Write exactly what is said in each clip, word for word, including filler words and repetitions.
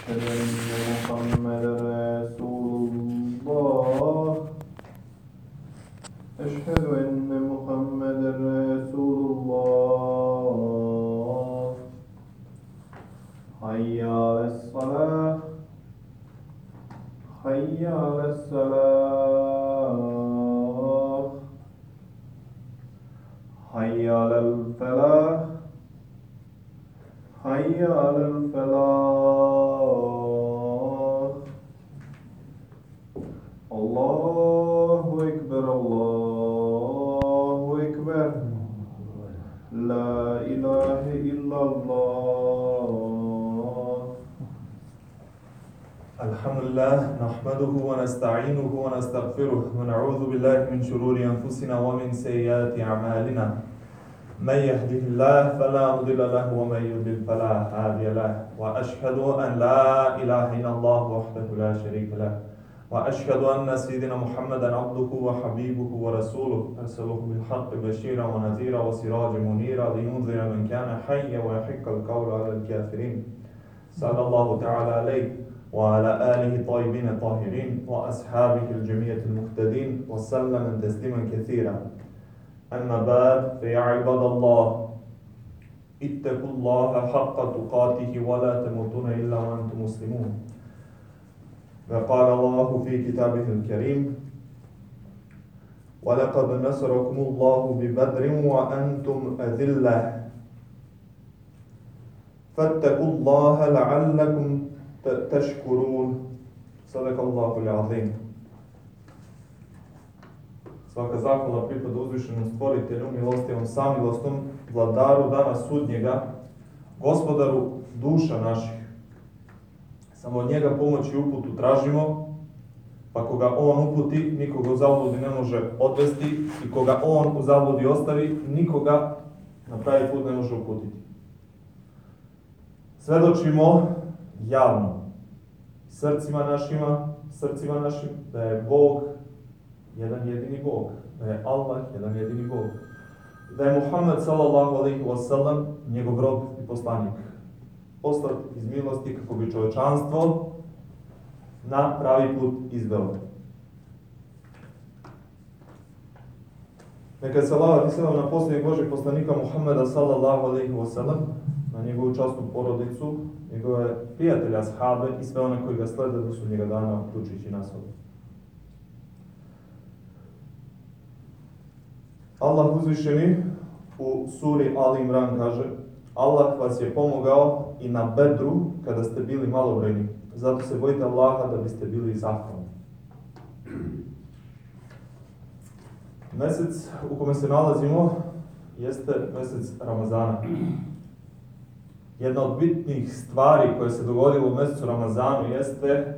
أشهد أن محمدا رسول الله أشهد أن محمدا رسول الله حي على الصلاة حي على الصلاة حي على الفلاح حي على الفلاح الله أكبر الله أكبر لا إله إلا الله. الحمد لله نحمده ونستعينه ونستغفره ونعوذ بالله من شرور أنفسنا ومن سيئات أعمالنا. من يهده الله فلا مضل له ومن يضلل فلا هادي له وأشهد أن لا إله إلا الله وحده لا شريك له وأشهد أن سيدنا محمدا عبده وحبيبه ورسوله أرسله بالحق بشيرا ونذيرا وسراجا منيرا لينذر من كان حيا ويحق القول على الكافرين. صلى الله تعالى عليه وعلى آله الطيبين الطاهرين وأصحابه الجميع المهتدين وسلم تسليما كثيرا. أما بعد فيا عباد الله اتقوا الله حق تقاته ولا تموتون إلا وأنتم مسلمون. وقال الله في كتابه الكريم ولقد نصركم الله ببدر وأنتم أذلة فاتقوا الله لعلكم تشكرون. صدق الله العظيم. Svaka zahvala pripada uzvišenom stvoritelju, milostivom, samilosnom, vladaru dana sudnjega, gospodaru duša naših. Samo od njega pomoć i uputu tražimo, pa koga on uputi, nikoga u zabludi ne može odvesti i koga on u zabludi ostavi, nikoga na pravi put ne može uputiti. Svedočimo javno, srcima našima, srcima našim, da je Bog jedan jedini Bog, da je Allah jedan jedini Bog, da je Muhammed sallallahu alejhi ve sellem njegov rob i poslanik, poslat iz milosti kako bi čovječanstvo na pravi put izveo. Neka salavat i selam na posljednjeg Božeg poslanika Muhammeda sallallahu alejhi ve sellem, na njegovu časnu porodicu, njegove prijatelje, ashabe i sve one koji ga slede do sudnjega dana, uključujući nas ovdje. Allah uzvišeni u suri Ali Imran kaže: Allah vas je pomogao i na Bedru kada ste bili malobrojni. Zato se bojite Allaha da biste bili zahvalni. Mesec u kome se nalazimo jeste mesec Ramazana. Jedna od bitnih stvari koje se dogodilo u mesecu Ramazanu jeste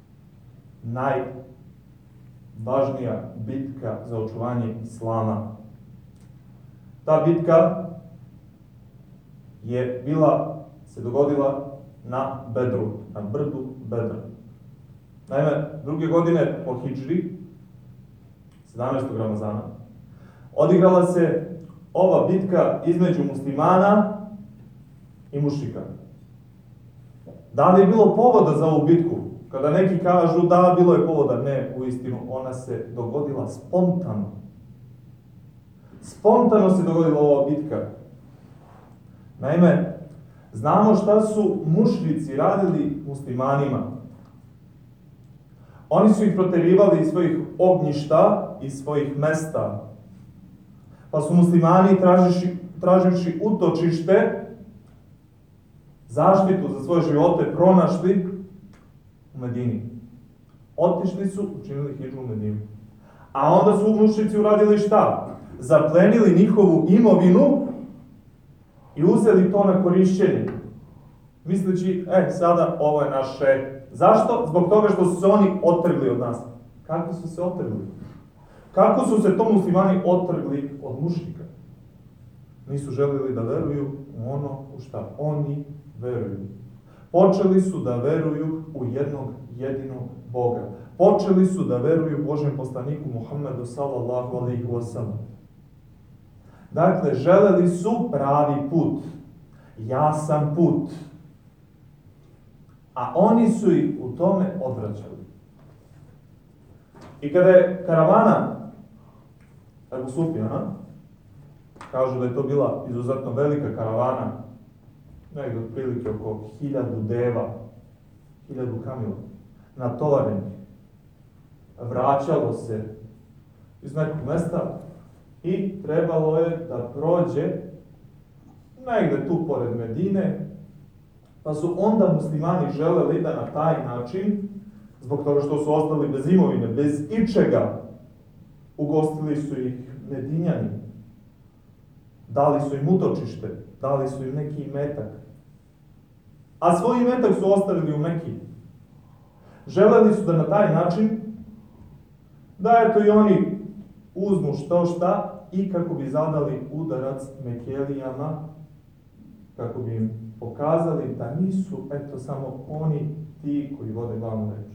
najvažnija bitka za očuvanje Islama. Ta bitka je bila, se dogodila na Bedru, na brdu Bedra. Naime, druge godine po hidžri, sedamnaestog Ramazana, odigrala se ova bitka između muslimana i mušrika. Da li je bilo povoda za ovu bitku? Kada neki kažu da, bilo je povoda, ne, uistinu, ona se dogodila spontano. Spontano se dogodila ova bitka. Naime, znamo šta su mušrici radili muslimanima. Oni su ih proterivali iz svojih ognjišta, iz svojih mesta. Pa su muslimani traživši, traživši utočište, zaštitu za svoje živote, pronašli u Medini. Otišli su, učinili hidžu u Medinu. A onda su mušrici uradili šta? Zaplenili njihovu imovinu i uzeli to na korišćenje. Misleći, e, sada ovo je naše. Zašto? Zbog toga što su se oni otrgli od nas. Kako su se otrgli? Kako su se to muslimani otrgli od mušrika? Nisu želili da veruju u ono u šta oni veruju. Počeli su da veruju u jednog jedinog Boga. Počeli su da veruju Božem poslaniku Muhammedu sallallahu alejhi ve sellem. Dakle, želeli su pravi put, jasan put. a oni su ih u tome odvraćali. I kada je karavana Ebu Sufjana, kažu da je to bila izuzetno velika karavana, negdje otprilike oko hiljadu deva, hiljadu kamila, natovarenih, vraćalo se iz nekog mesta i trebalo je da prođe negdje tu pored Medine, pa su onda muslimani želeli da na taj način, zbog toga što su ostali bez imovine, bez ičega, ugostili su ih Medinjani, dali su im utočište, dali su im neki imetak, a svoj imetak su ostavili u Meki. Želeli su da na taj način, da eto i oni uzmu što šta i kako bi zadali udarac Mekelijama, kako bi im pokazali da nisu eto samo oni ti koji vode glavnu reč.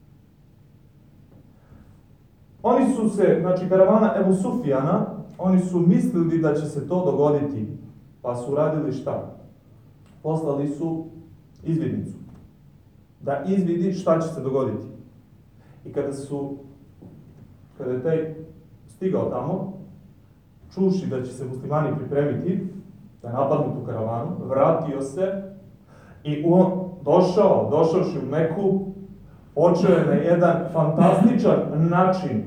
Oni su se, znači karavana Ebu Sufjana, oni su mislili da će se to dogoditi, pa su radili šta? Poslali su izvidnicu, da izvidi šta će se dogoditi. I kada su, kada je taj stigao tamo, čuši da će se muslimani pripremiti, da napadnu tu karavanu, vratio se i on došao, došavši u Meku, počeo je na jedan fantastičan način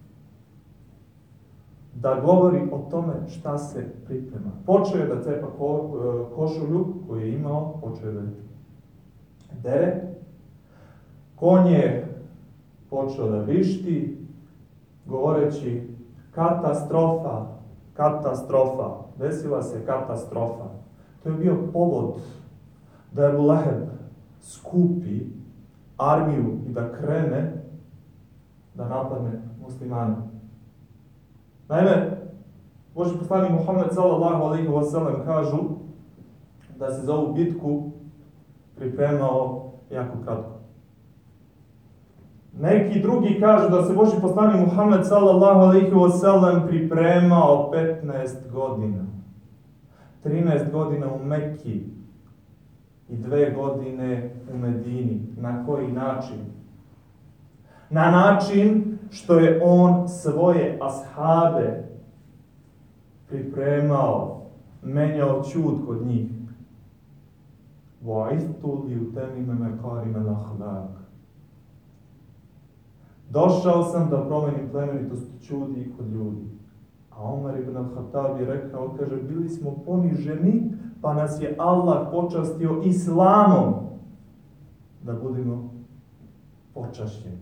da govori o tome šta se priprema. Počeo je da cepa ko, košulju koju je imao, počeo je da dere, konj je počeo da vrišti, govoreći katastrofa, katastrofa, desila se katastrofa. To je bio povod da Ebu Leheb skupi armiju i da krene da napadne muslimane. Naime, Božji poslanik Muhammed sallallahu alejhi ve sellem kažu da se za ovu bitku pripremao jako kratko. Neki drugi kažu da se Božji poslanik Muhammed sallallahu alejhi ve sellem pripremao petnaest godina. trinaest godina u Mekki i dve godine u Medini. Na koji način? Na način što je on svoje ashabe pripremao, menjao ćud kod njih. وَعِثْتُ لِيُتَمِمَ مَكَارِمَ الْأَخْلَاقِ. Došao sam da promenim plemenitost ćudi kod ljudi. A Omer ibn al-Khattab je rekao, kaže, bili smo poniženi, pa nas je Allah počastio islamom da budemo počašćeni.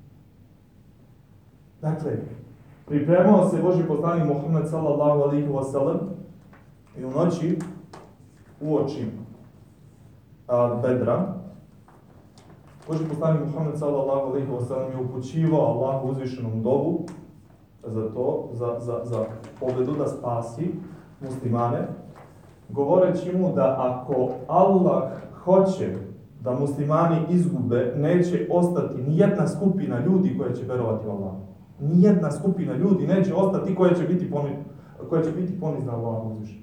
Dakle, pripremao se Božji poslanik Muhammed sallallahu alejhi ve sellem i u noći uoči a, Bedra Božji poslanik Muhammed sallallahu alejhi ve sellem je upućivao Allahu uzvišenom dovu za to, za, za, za pobjedu da spasi muslimane, govoreći mu da ako Allah hoće da muslimani izgube, neće ostati nijedna skupina ljudi koja će verovati u Allah. Nijedna skupina ljudi neće ostati koja će biti poni, koja će biti ponizna Allahu uzvišenom.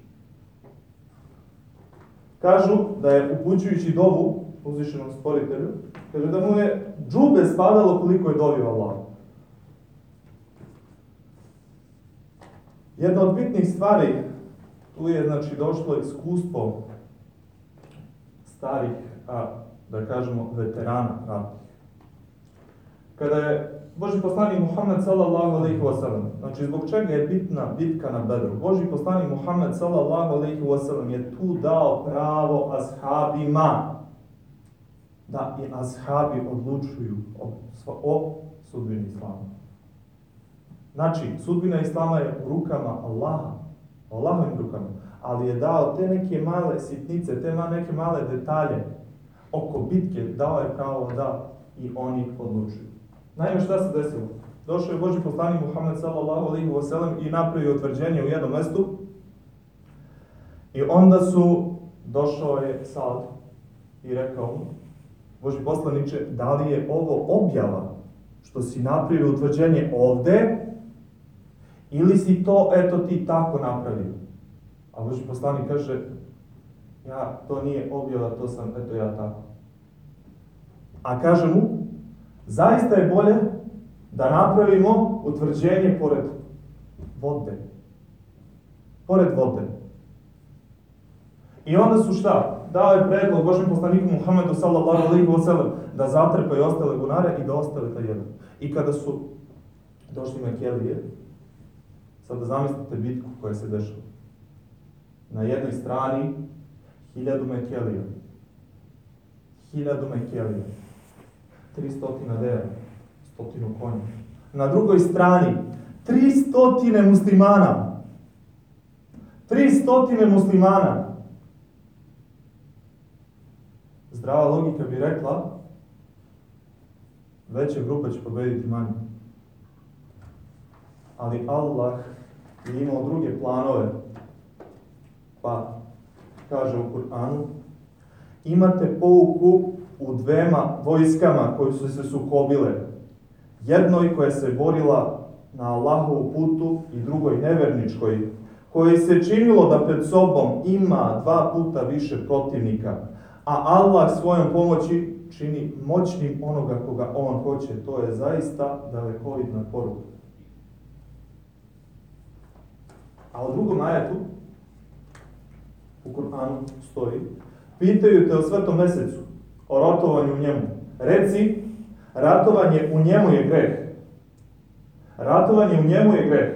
Kažu da je upućujući dovu uzvišenom stvoritelju, kaže da mu je džube spadalo koliko je dovio Allah. Jedna od bitnih stvari, tu je znači došlo iskustvo starih, a, da kažemo veterana ratnih. Kada je Božji poslanik Muhammed sallallahu alejhi ve sellem, znači zbog čega je bitna bitka na Bedru? Božji poslanik Muhammed sallallahu alejhi ve sellem je tu dao pravo ashabima da i ashabi odlučuju o, o sudbini islama. Znači, sudbina islama je u rukama Allaha, Allahovim rukama, ali je dao te neke male sitnice, te neke male detalje oko bitke, dao je pravo da i oni odlučuju. Naime, šta se desilo? Došao je Božji poslanik Muhammed sallallahu alejhi ve sellem i napravio utvrđenje u jednom mestu. I onda su, došao je Sad i rekao mu, Božji poslaniče, da li je ovo objava što si napravio utvrđenje ovde, ili si to, eto ti tako napravio? A Božji poslanik kaže, ja, to nije objava, to sam, eto ja tako. A kaže mu, zaista je bolje da napravimo utvrđenje pored vode. Pored vode. I onda su šta? Dao je predlog Božjem poslaniku Muhammedu sallallahu alejhi ve sellem da zatrpaju ostale bunare i da ostave taj jedan. I kada su došli Mekelije, sad da zamislite bitku koja se dešava. Na jednoj strani hiljadu Mekelija. Hiljadu Mekelija. Tristotina deva. Stotinu konja. Na drugoj strani tri stotine muslimana. Tri stotine muslimana. Zdrava logika bi rekla, veća grupa će pobediti manje. Ali Allah je imao druge planove. Pa kaže u Kur'anu, imate pouku u dvema vojskama koji su se sukobile. Jednoj koja se borila na Allahovu putu i drugoj neverničkoj, koji se činilo da pred sobom ima dva puta više protivnika, a Allah svojom pomoći čini moćnim onoga koga on hoće. To je zaista dalekovidna poruka. A u drugom ajetu u Kur'anu stoji, pitaju te o svetom mesecu, o ratovanju u njemu. Reci, ratovanje u njemu je greh. Ratovanje u njemu je greh.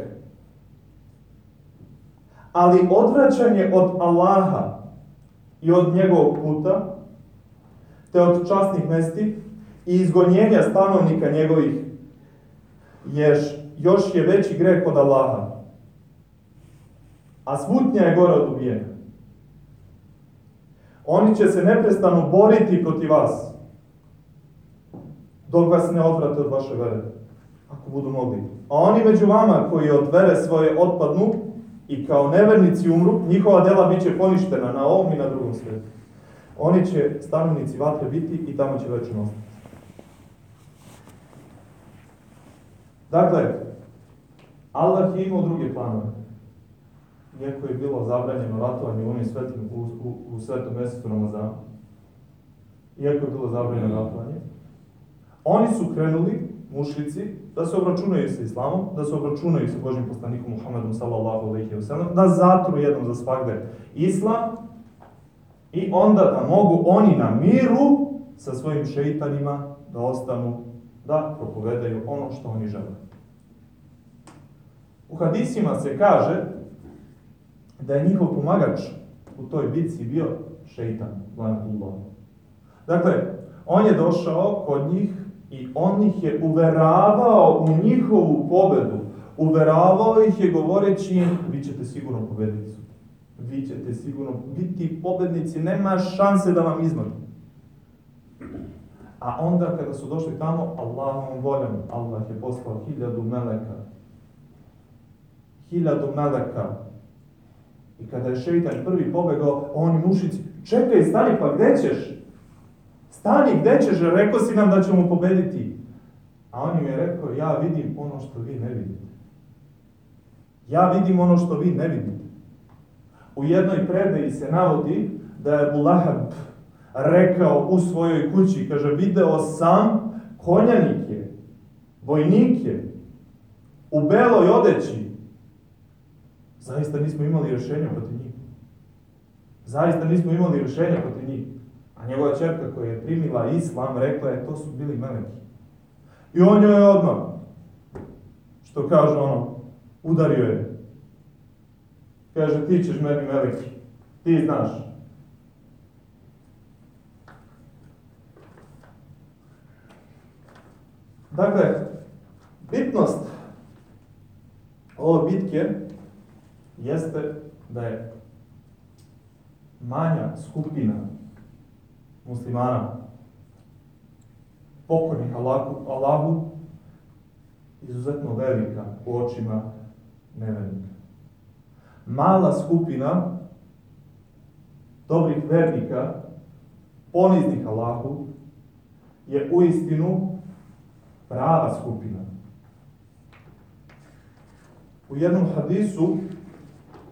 Ali odvraćanje od Allaha i od njegovog puta, te od časnih mesti i izgonjenja stanovnika njegovih, jež još je veći greh od Allaha. A smutnja je gora od ubijena. Oni će se neprestano boriti protiv vas, dok vas ne odvrate od vaše vere, ako budu mogli. A oni među vama koji od vere svoje otpadnu i kao nevernici umru, njihova djela bit će poništena na ovom i na drugom svijetu. Oni će stanovnici vatre biti i tamo će večno ostati. Dakle, Allah je imao druge planove. Iako je bilo zabranjeno ratovanje u onim svetim, u, u, u svetom mjesecu Ramazana, iako je bilo zabranjeno ratovanje, oni su krenuli, mušrici, da se obračunaju sa Islamom, da se obračunaju sa Božjim poslanikom Muhammedom sallallahu alejhi ve sellem, da zatru jednom za svagde Islam i onda da mogu oni na miru sa svojim šeitanima da ostanu, da propovedaju ono što oni žele. U hadisima se kaže da je njihov pomagač u toj bitci bio šeitan, lanatullah. Dakle, on je došao kod njih i on ih je uveravao u njihovu pobedu. Uveravao ih je govoreći im, vi ćete sigurno pobediti. Vi ćete sigurno biti pobednici, nema šanse da vam izmrnu. A onda kada su došli tamo, Allahom voljom, Allah je poslao hiljadu meleka. Hiljadu meleka. I kada je šeitan prvi pobegao, oni mušici, čekaj, stani, pa gde ćeš? Stani, gde ćeš? Rekao si nam da ćemo pobediti. A on im je rekao, ja vidim ono što vi ne vidite. Ja vidim ono što vi ne vidite. U jednoj predaji se navodi da je Abu Lahab rekao u svojoj kući, kaže, video sam konjanike, vojnike, u beloj odeći. Zaista nismo imali rješenja protiv njih. Zaista nismo imali rješenja protiv njih. A njegova ćerka koja je primila Islam rekla je, to su bili meleki. I on joj je odmah, što kaže ono, udario je. Kaže, ti ćeš meni meleki. Ti znaš. Dakle, bitnost ove bitke jeste da je manja skupina muslimana pokornih Allahu, Allahu izuzetno velika u očima nevernika. Mala skupina dobrih vernika, poniznih Allahu, je uistinu prava skupina. U jednom hadisu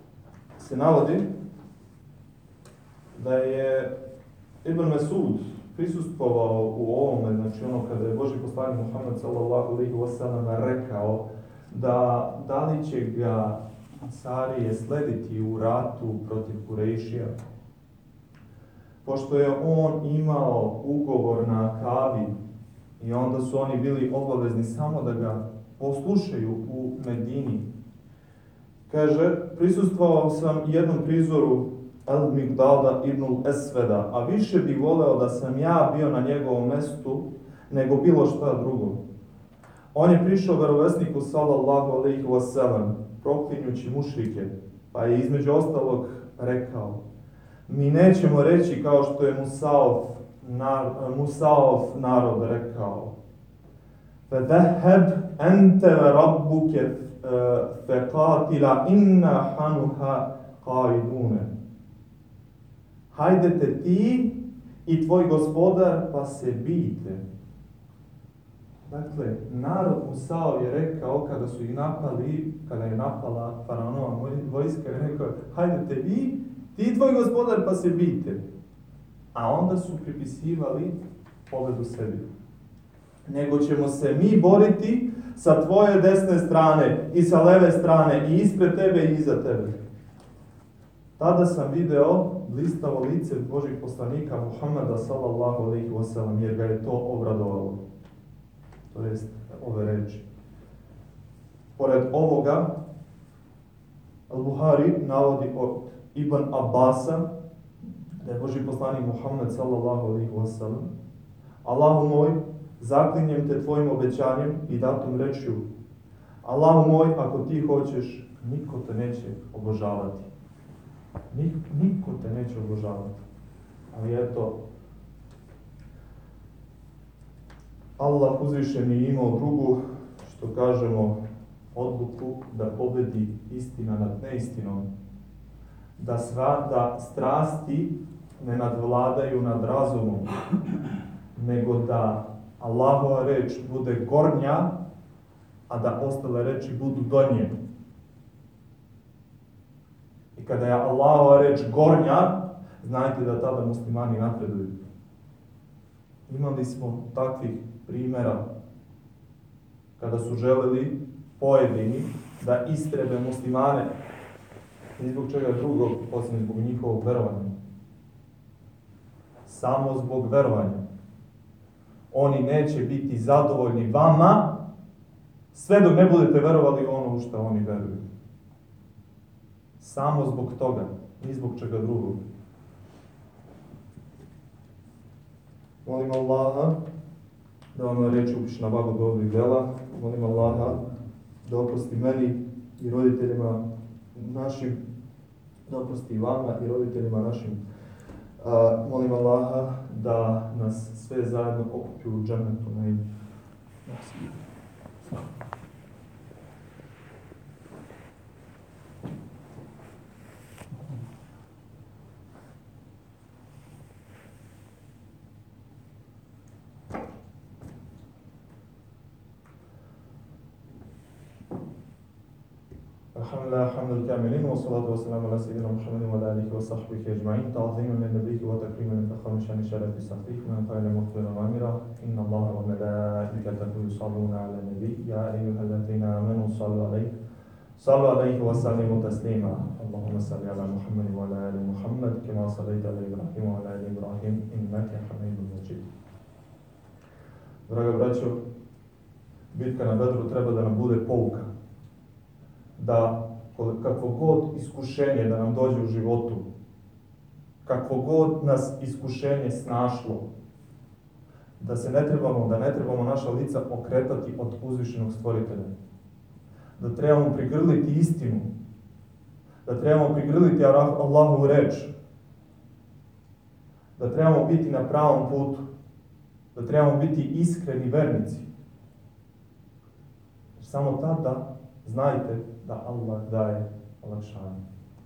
se navodi da je Ibn Mesud prisustvovao u ovome, znači ono kada je Božji poslanik Muhammed sallallahu alejhi ve sellem rekao da da li će ga Ansarije slediti u ratu protiv Kurejšija, pošto je on imao ugovor na Kabi i onda su oni bili obavezni samo da ga poslušaju u Medini. Kaže, prisustvovao sam jednom prizoru Al-Migdada ibn Esveda, a više bih voleo da sam ja bio na njegovom mestu nego bilo šta drugo. On je prišao vjerovjesniku sallallahu alejhi ve sellem, proklinjući mušrike, pa je između ostalog rekao: mi nećemo reći kao što je Musaov, nar, Musaov narod rekao: فَذَهَبْ أَنْتَ وَرَبُّكَ فَقَاتِلَ إِنَّا حَنُهَا قَائِدُونَ. Hajdete ti i tvoj gospodar pa se bijte. Dakle, narod Musaov je rekao kada su ih napali, kada je napala faraonova vojska, je rekao: hajdete vi, ti i tvoj gospodar pa se bijte. A onda su pripisivali pobedu sebi. Nego ćemo se mi boriti sa tvoje desne strane i sa leve strane i ispred tebe i iza tebe. Tada sam video blistavo lice Božih poslanika Muhammeda sallallahu alejhi ve sellem, jer ga je to obradovalo. To jest ove reči. Pored ovoga, Al-Buhari navodi od Ibn Abasa da je Božji poslanik Muhammed sallallahu alejhi ve sellem: Allahu moj, zaklinjem te tvojim obećanjem i datom rečju, Allahu moj, ako ti hoćeš, niko te neće obožavati. Nik, niko te neće obožavati. Ali eto, Allah uzvišen je imao drugu, što kažemo, odluku da pobedi istina nad neistinom. Da, sva, da strasti ne nadvladaju nad razumom, nego da Allahova reč bude gornja, a da ostale reči budu donje. I kada je Allahova reč gornja, znajte da tada muslimani napreduju. Imali smo takvih primjera kada su želeli pojedini da istrebe muslimane, ni zbog čega drugog, osim zbog njihovog verovanja. Samo zbog verovanja. Oni neće biti zadovoljni vama sve dok ne budete verovali ono u što oni veruju. Samo zbog toga, ni zbog čega drugog. Molim Allaha da vam reći upiše na vagu dobrih dela. Molim Allaha da oprosti meni i roditeljima našim, da oprosti vama i roditeljima našim. Uh, molim Allaha da nas sve zajedno okupi u džennetu na ime. Alhamdulillah, hamdul kamilin, wa salatu wa salamu ala sayyidina Muhammadin wa ala alihi wa sahbihi ajma'in, ta'ziman lin nabiyyi wa takriman li fakhri shani sharafi sahbihi, man qala mughfiran wa amira, inna Allaha wa malaikatahu yusalluna ala nabiy, ya ayyuhalladhina amanu sallu alayhi, sallu alayhi wa sallimu taslima. Allahumma salli ala Muhammadin wa ala ali Muhammad, kama sallaita ala Ibrahim wa ala ali Ibrahim, innaka Hamidum Majid. Draga braćo, bitka na Bedru treba da nam bude pouka. Da kakvo god iskušenje da nam dođe u životu, kakvo god nas iskušenje snašlo, da se ne trebamo, da ne trebamo naša lica okretati od uzvišenog stvoritelja. Da trebamo prigrliti istinu, da trebamo prigrliti Allahovu reč, da trebamo biti na pravom putu, da trebamo biti iskreni vernici. Jer samo tada znajte da Allah daje olakšanje.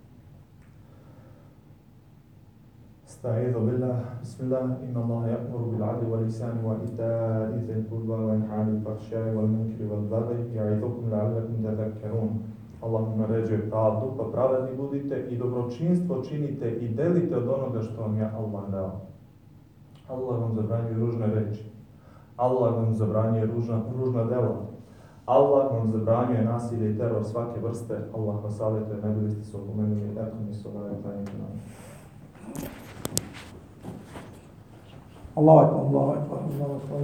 Sta'idhu billah, bismillah, inna Allaha ya'muru bil 'adli wal ihsani wa ita'i dhil qurba wa yanha 'anil fahsha'i wal munkari wal baghi ya'idhukum la'allakum tadhakkarun. Allah naređuje pravdu, pa pravedni budite i dobročinstvo činite i delite od onoga što vam je Allah dao. Allah vam zabranjuje ružne reči. Allah vam zabranjuje ružna, ružna dela. Allah vam zabranjuje nasilje i teror svake vrste. Allah vas savjetuje, ne bili ste se opomenuli, eto mi su ovaj klanjite nam. Allahu akbar, Allahu akbar, Allahu akbar.